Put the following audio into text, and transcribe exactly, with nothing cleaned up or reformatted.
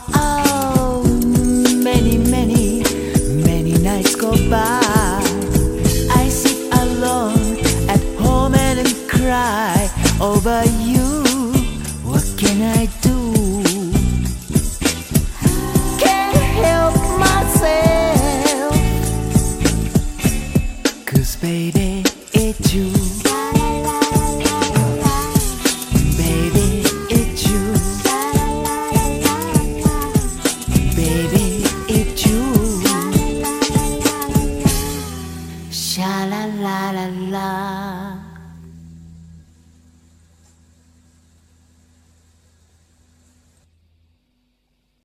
Oh, many, many, many nights go by. I sit alone at home and cry over you. What can I do? Can't help myself, 'cause baby, it's you. Baby, it's you. Baby, it's you. Sha la la la la.